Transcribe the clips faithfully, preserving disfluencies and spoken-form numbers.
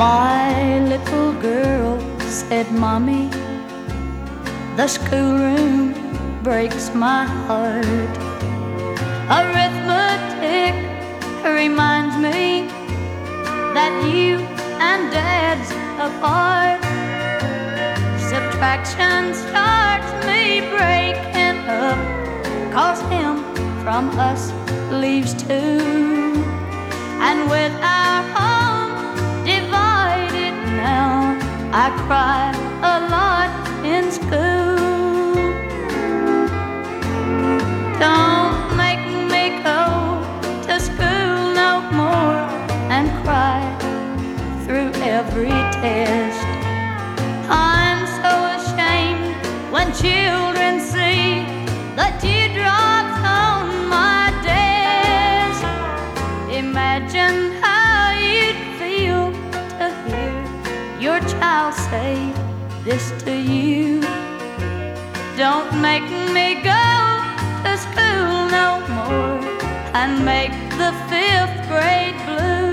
My little girl said, "Mommy, the schoolroom breaks my heart. Arithmetic reminds me that you and Dad's apart. Subtraction starts me breaking up, 'cause him from us leaves two. And with our home divided now, I cry a lot in school. Don't make me go to school no more and cry through every test. I'm so ashamed when children see the teardrops on my desk. Imagine how you'd feel to hear your child say this to you. Don't make me go to school no more and make the fifth grade blue.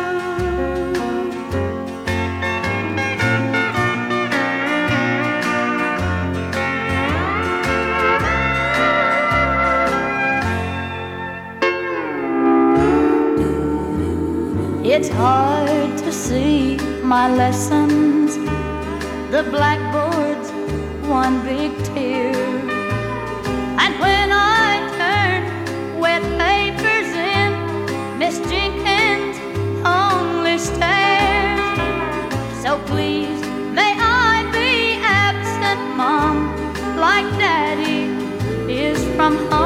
It's hard to see my lessons, the blackboard's one big tear. And when I turn wet papers in, Miss Jenkins only stares. So please, may I be absent, Mom, like Daddy is from home.